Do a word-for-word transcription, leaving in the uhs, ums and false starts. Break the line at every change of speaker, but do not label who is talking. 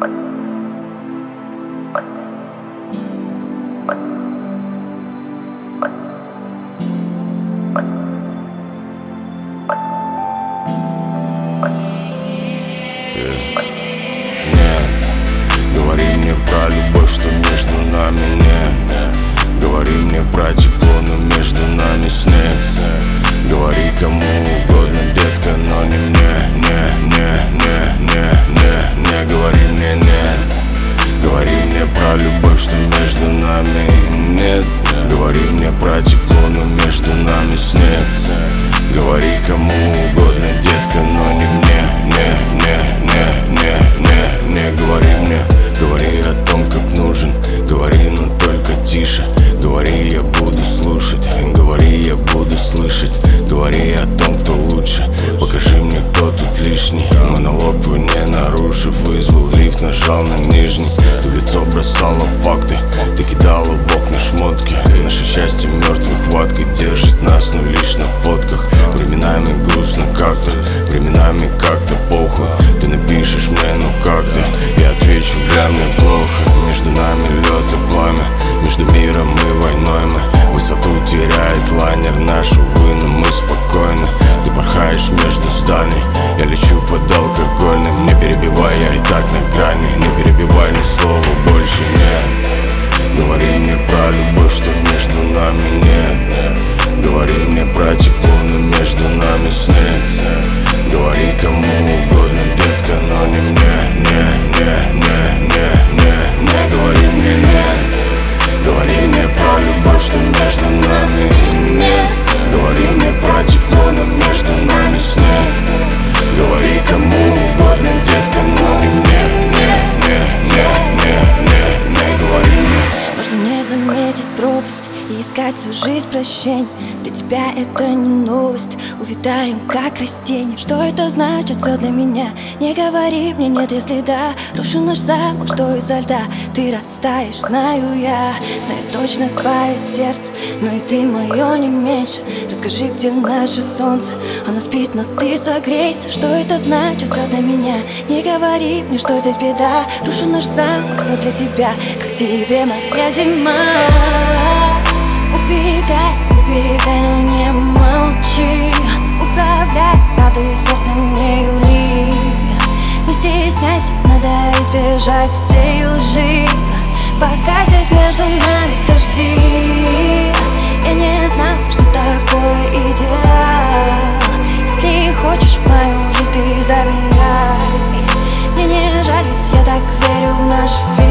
Говори мне про любовь, что между нами нет. Говори мне про тепло, но между нами снег. Говори кому угодно, детка, но не мне. Не, не, не, не, не, не говори мне нет. Говори мне про любовь, что между нами нет. Говори мне про тепло, но между нами снег. Говори кому угодно, детка, но не мне. Не, не, не, не, не, не говори мне. Говори о том, как нужен. Говори, но только тише. Говори, я буду слушать. Говори, я буду слышать. Говори о том, кто лучше. Покажи мне, кто тут лишний. Монолог твой не нарушив, вызвал лифт, нажал на нижний. Ты в лицо бросала факты, ты кидала в окна шмотки. Наше счастье мертвой хваткой держит нас, но лишь на фотках. Временами грустно как-то, временами как-то похуй. Ты напишешь мне, ну как ты? Я отвечу, бля, мне плохо. Между нами лед и пламя, между миром и войной мы. Высоту теряет лайнер наш, увы, но мы спокойны. Ты порхаешь между зданий, я лечу под алкогольным. Не перебивай, я и так на грани. Не перебивай, ни слова больше нет. Говори мне про любовь, что между нами нет. Говори мне про тепло, но между нами снег. Говори кому угодно, детка, но не мне. Не, не, не, не, не, не говори мне нет. Говори мне про любовь, что между нами нет. Говори мне про тепло, но между нами снег. Говори кому угодно, детка, но не мне. Не, не, не, не, не, не говори мне.
Можно не заметить пропасть и искать всю жизнь прощения. Для тебя это не новость, увядаем как растение. Что это значит все для меня? Не говори мне нет, если да. Рушу наш замок, что изо льда. Ты растаешь, знаю я. Знаю точно твое сердце, но и ты мое не меньше. Расскажи, где наше солнце? Оно спит, но ты согрейся. Что это значит все для меня? Не говори мне, что здесь беда. Рушу наш замок, все для тебя, как тебе моя зима. Убегай, убегай, но не молчи. Управляй правдой сердцем, не юли. Не стесняйся, надо избежать всей лжи. Пока здесь между нами дожди. Я не знал, что такое идеал. Если хочешь мою жизнь, ты забирай. Мне не жаль, ведь я так верю в наш фильм.